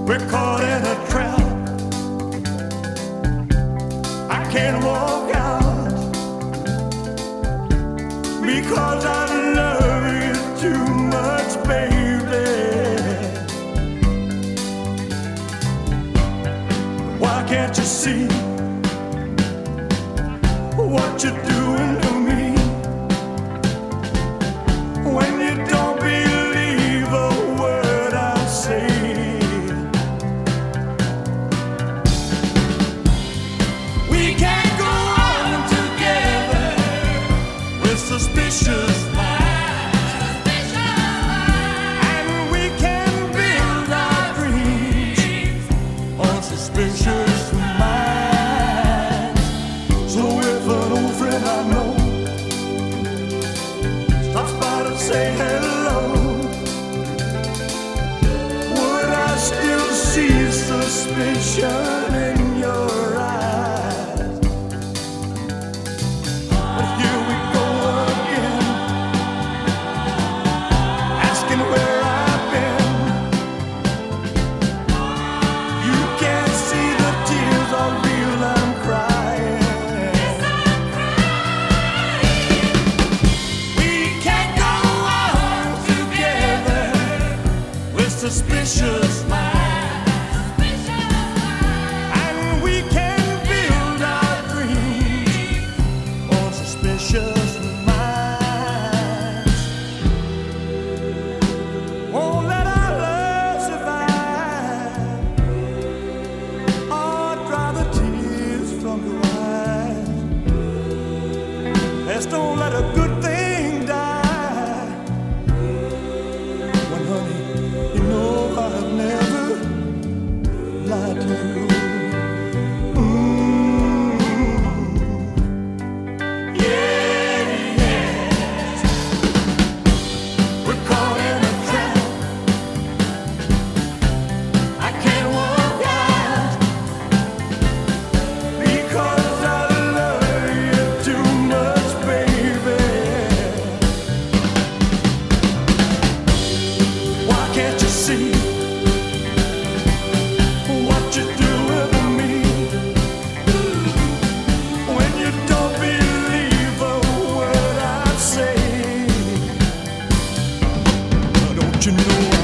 We're caught in a trap. I can't walk out because I love you too much, baby. Why can't you see what you're doing to me? When you don't believe a word I say, we can't go on together with suspicious minds, and we can build our dreams on suspicious minds. So if an old friend I know stops by to say hello, would I still see suspicion in your eyes? But here we go again, asking where I've been. You can't see the tears are real, I'm crying. We can't go on together with suspicious minds, and we can build our dreams on suspicious minds. Won't let our love survive or dry the tears from your eyes. Let's don't let a good thing die. When, honey, you know I've never lied to you. Yeah, yes. We're caught in a trap. I can't walk out because I love you too much, baby. Why can't you see what you're doing to me? When you don't believe a word I say, don't you know